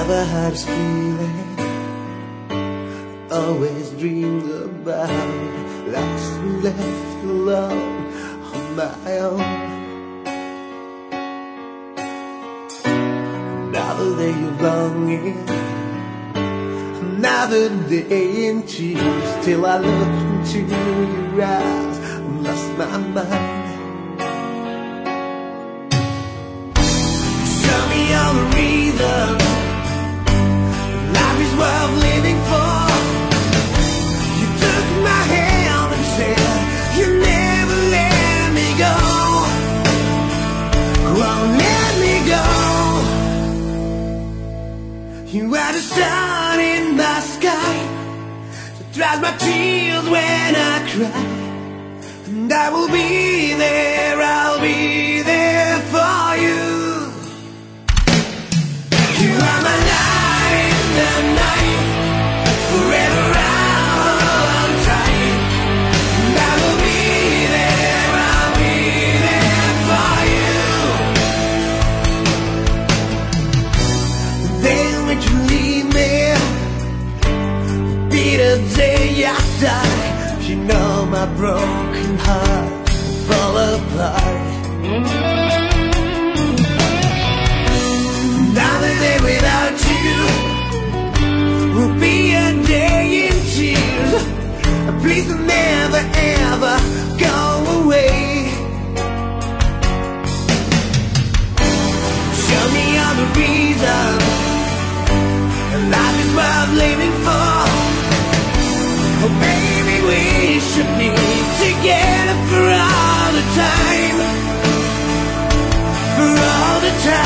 never had this feeling. Always dreamed about lost and left alone on my own. Another day of longing, another day in tears, till I looked into your eyes and lost my mind. Show me all the reasons life is worth living for. You took my hand and said you never let me go. Won't let me go. You are the sun in my sky that dries my tears when I cry. And I will be there, I'll be there for you. You are my light in the night, forever I'll hold tight. And I will be there, I'll be there for you. Then when you leave me, be the day I die. You know my broken heart will fall apart. Another day without you will be a day in tears. Please don't never ever go away. Show me all the reasons life is worth living for. Oh baby, we should be together for all the time. For all the time.